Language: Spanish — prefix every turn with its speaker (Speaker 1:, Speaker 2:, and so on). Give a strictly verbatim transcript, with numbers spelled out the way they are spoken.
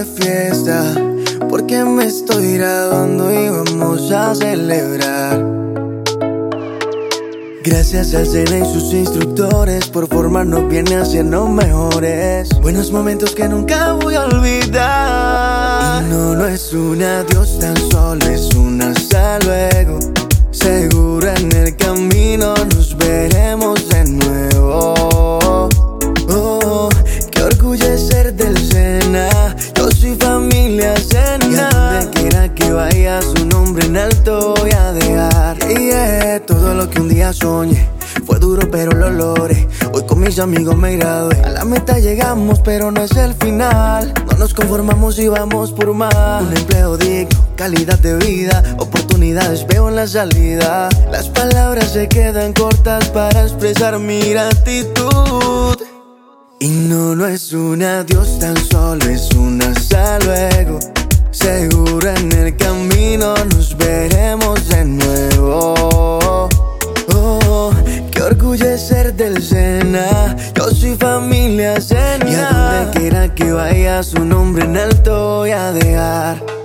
Speaker 1: de fiesta, porque me estoy graduando y vamos a celebrar. Gracias al SENA y sus instructores por formarnos bien y hacernos mejores. Buenos momentos que nunca voy a olvidar. Y no, no es un adiós, tan solo es un hasta luego. Seguro en el camino nos veremos de nuevo. Oh, qué orgullo es ser del SENA. Yo soy familia SENA. Y a donde quiera que vaya, su nombre en alto voy a dejar. Yeah, todo lo que un día soñé fue duro pero lo logré. Hoy con mis amigos me gradué. A la meta llegamos pero no es el final. No nos conformamos y vamos por más. Un empleo digno, calidad de vida, oportunidades veo en la salida. Las palabras se quedan cortas para expresar mi gratitud. Y no, no es un adiós, tan solo es un hasta luego. Seguro en el camino nos veremos de nuevo. Oh, qué orgullo es ser del SENA. Yo soy familia SENA. Y a donde quiera que vaya, su nombre en alto voy a dejar.